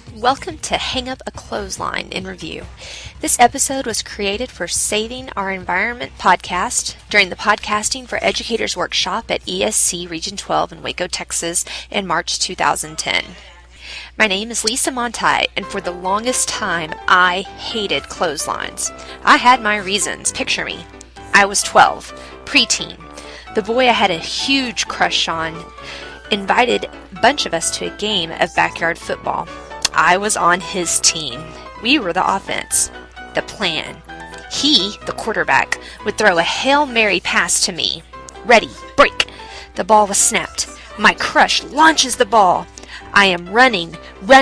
Welcome to Hang Up a Clothesline in Review. This episode was created for Saving Our Environment podcast during the Podcasting for Educators workshop at ESC Region 12 in Waco, Texas in March 2010. My name is Lisa Monti, and for the longest time, I hated clotheslines. I had my reasons. Picture me. I was 12, preteen. The boy I had a huge crush on invited a bunch of us to a game of backyard football. I was on his team. We were the offense. The plan. He, the quarterback, would throw a Hail Mary pass to me. Ready, break. The ball was snapped. My crush launches the ball. I am running,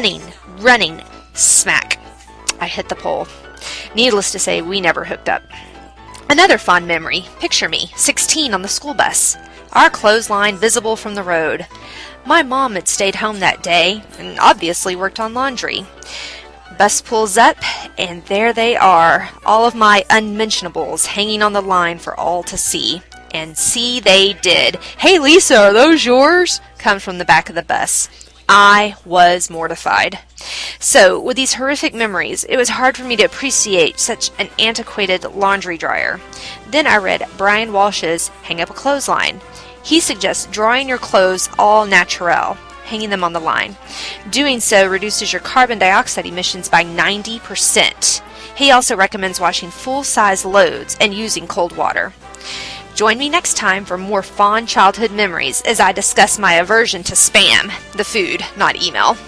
smack. I hit the pole. Needless to say, we never hooked up. Another fond memory. Picture me, 16 on the school bus. Our clothesline visible from the road. My mom had stayed home that day and obviously worked on laundry. Bus pulls up, and there they are, all of my unmentionables hanging on the line for all to see. And see they did. "Hey Lisa, are those yours?" comes from the back of the bus. I was mortified. So, with these horrific memories, it was hard for me to appreciate such an antiquated laundry dryer. Then I read Brian Walsh's Hang Up a Clothesline. He suggests drying your clothes all natural, hanging them on the line. Doing so reduces your carbon dioxide emissions by 90%. He also recommends washing full-size loads and using cold water. Join me next time for more fond childhood memories as I discuss my aversion to spam, the food, not email.